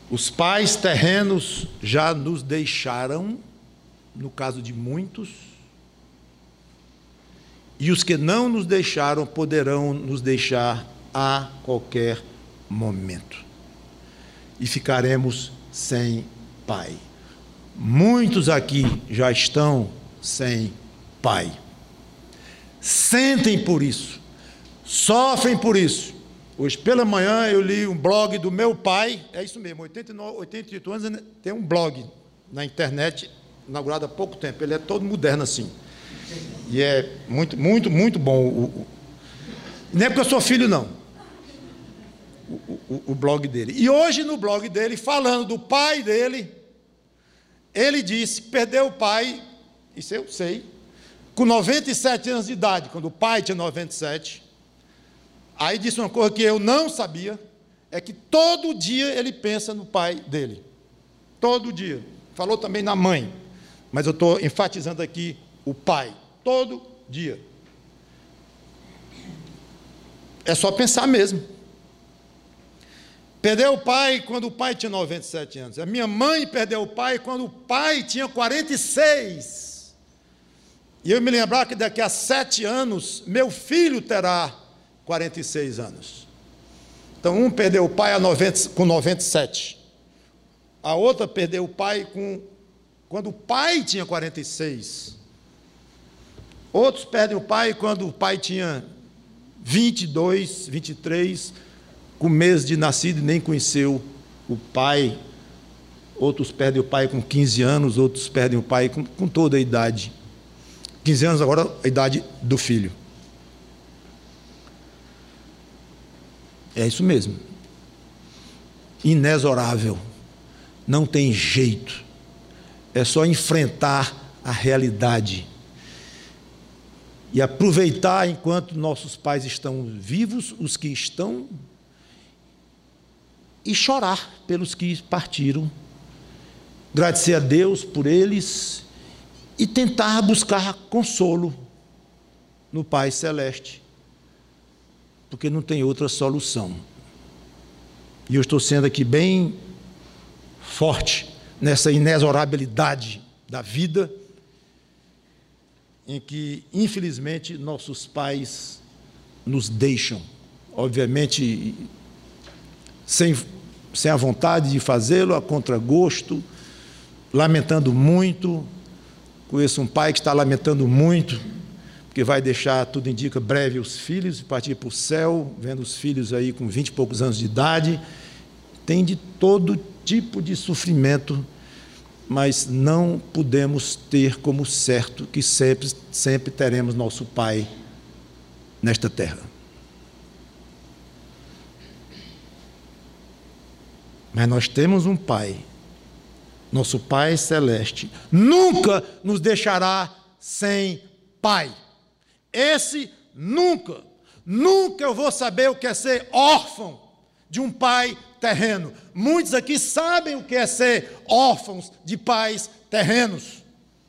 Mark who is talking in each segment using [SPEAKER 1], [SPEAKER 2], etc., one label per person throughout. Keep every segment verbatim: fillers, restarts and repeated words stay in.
[SPEAKER 1] Os pais terrenos já nos deixaram, no caso de muitos, e os que não nos deixaram poderão nos deixar a qualquer momento. E ficaremos sem pai. Muitos aqui já estão sem pai. Sentem por isso, sofrem por isso. Hoje pela manhã eu li um blog do meu pai, é isso mesmo, oitenta e nove, oitenta e oito anos, tem um blog na internet, inaugurado há pouco tempo, ele é todo moderno assim. E é muito, muito, muito bom. O, o, não é porque eu sou filho, não. O, o, o blog dele. E hoje no blog dele, falando do pai dele, ele disse que perdeu o pai, isso eu sei, com noventa e sete anos de idade, quando o pai tinha noventa e sete. Aí disse uma coisa que eu não sabia, é que todo dia ele pensa no pai dele. Todo dia. Falou também na mãe, mas eu estou enfatizando aqui o pai. Todo dia. É só pensar mesmo. Perdeu o pai quando o pai tinha noventa e sete anos. A minha mãe perdeu o pai quando o pai tinha quarenta e seis. E eu me lembrar que daqui a sete anos, meu filho terá quarenta e seis anos. Então, um perdeu o pai a noventa, com noventa e sete. A outra perdeu o pai com, quando o pai tinha quarenta e seis. Outros perdem o pai quando o pai tinha vinte e dois, vinte e três, com mês de nascido e nem conheceu o pai. Outros perdem o pai com quinze anos, outros perdem o pai com, com toda a idade. quinze anos agora, a idade do filho. É isso mesmo. Inexorável. Não tem jeito. É só enfrentar a realidade. E aproveitar enquanto nossos pais estão vivos, os que estão, e chorar pelos que partiram. Agradecer a Deus por eles e tentar buscar consolo no Pai Celeste, porque não tem outra solução. E eu estou sendo aqui bem forte nessa inexorabilidade da vida, em que, infelizmente, nossos pais nos deixam, obviamente, sem, sem a vontade de fazê-lo, a contragosto, lamentando muito. Conheço um pai que está lamentando muito, porque vai deixar, tudo indica, breve os filhos, partir para o céu, vendo os filhos aí com vinte e poucos anos de idade. Tem de todo tipo de sofrimento, mas não podemos ter como certo que sempre, sempre teremos nosso Pai nesta terra. Mas nós temos um Pai, nosso Pai Celeste, nunca nos deixará sem Pai. Esse nunca, nunca eu vou saber o que é ser órfão de um pai terreno. Muitos aqui sabem o que é ser órfãos de pais terrenos.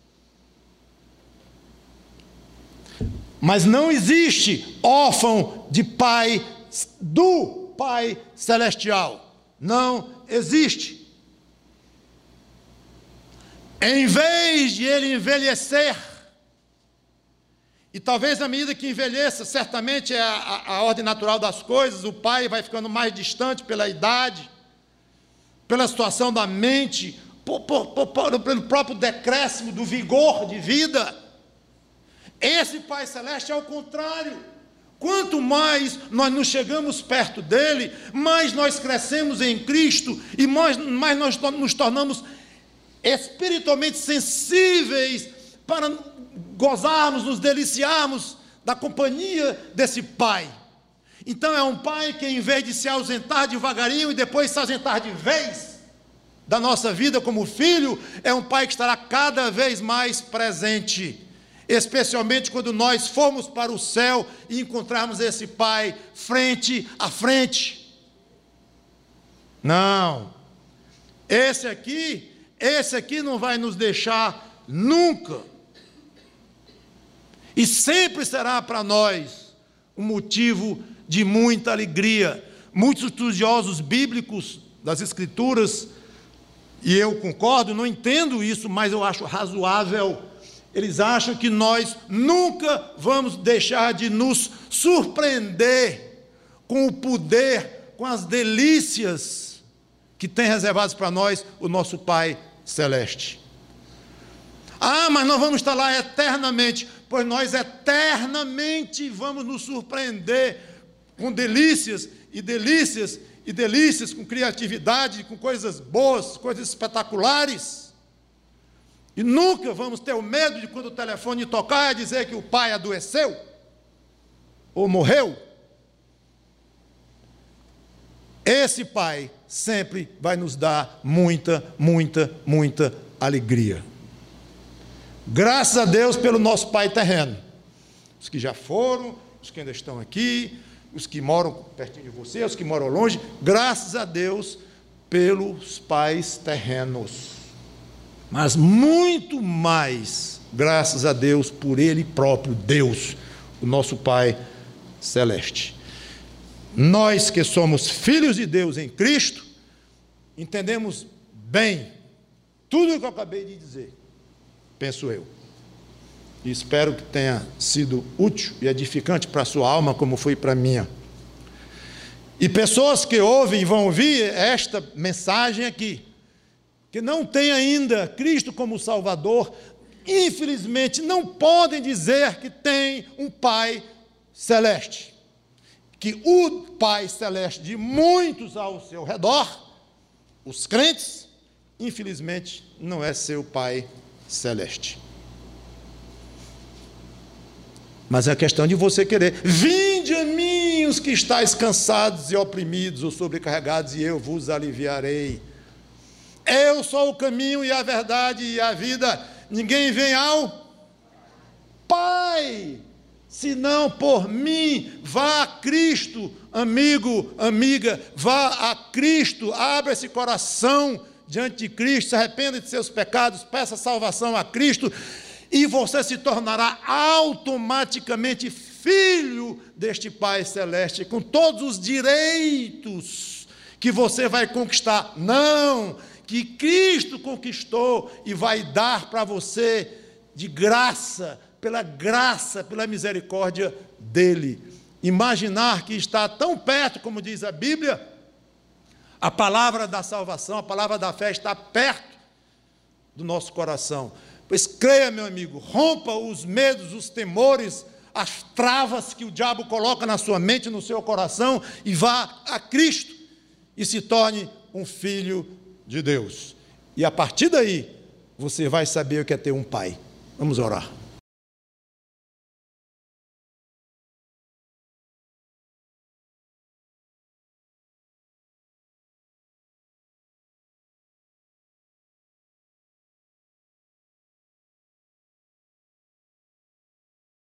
[SPEAKER 1] Mas não existe órfão de pai do Pai Celestial. Não existe. Em vez de ele envelhecer, e talvez na medida que envelheça, certamente é a, a ordem natural das coisas, o pai vai ficando mais distante pela idade, pela situação da mente, por, por, por, pelo próprio decréscimo do vigor de vida. Esse Pai Celeste é o contrário. Quanto mais nós nos chegamos perto dele, mais nós crescemos em Cristo e mais, mais nós nos tornamos espiritualmente sensíveis para gozarmos, nos deliciarmos da companhia desse Pai. Então é um Pai que, em vez de se ausentar devagarinho e depois se ausentar de vez da nossa vida como filho, é um Pai que estará cada vez mais presente, especialmente quando nós formos para o céu e encontrarmos esse Pai frente a frente. Não, esse aqui, esse aqui não vai nos deixar nunca. E sempre será para nós um motivo de muita alegria. Muitos estudiosos bíblicos das Escrituras, e eu concordo, não entendo isso, mas eu acho razoável. Eles acham que nós nunca vamos deixar de nos surpreender com o poder, com as delícias que tem reservadas para nós o nosso Pai Celeste. Ah, mas nós vamos estar lá eternamente. Pois nós eternamente vamos nos surpreender com delícias e delícias e delícias, com criatividade, com coisas boas, coisas espetaculares. E nunca vamos ter o medo de, quando o telefone tocar, dizer que o pai adoeceu ou morreu. Esse Pai sempre vai nos dar muita, muita, muita alegria. Graças a Deus pelo nosso Pai terreno. Os que já foram, os que ainda estão aqui, os que moram pertinho de você, os que moram longe, graças a Deus pelos pais terrenos. Mas muito mais, graças a Deus por Ele próprio, Deus, o nosso Pai Celeste. Nós que somos filhos de Deus em Cristo, entendemos bem tudo o que eu acabei de dizer. Penso eu, e espero que tenha sido útil e edificante para a sua alma, como foi para a minha. E pessoas que ouvem e vão ouvir esta mensagem aqui, que não têm ainda Cristo como Salvador, infelizmente não podem dizer que tem um Pai Celeste, que o Pai Celeste de muitos ao seu redor, os crentes, infelizmente não é seu Pai Celeste. Mas é a questão de você querer. Vinde a mim os que estáis cansados e oprimidos ou sobrecarregados, e eu vos aliviarei. Eu sou o caminho e a verdade e a vida. Ninguém vem ao Pai senão por mim. Vá a Cristo, amigo, amiga, vá a Cristo, abra esse coração diante de Cristo, se arrependa de seus pecados, peça salvação a Cristo, e você se tornará automaticamente filho deste Pai Celeste, com todos os direitos que você vai conquistar. Não, que Cristo conquistou e vai dar para você de graça, pela graça, pela misericórdia dEle. Imaginar que está tão perto, como diz a Bíblia, a palavra da salvação, a palavra da fé está perto do nosso coração. Pois creia, meu amigo, rompa os medos, os temores, as travas que o diabo coloca na sua mente, no seu coração, e vá a Cristo e se torne um filho de Deus. E a partir daí, você vai saber o que é ter um pai. Vamos orar.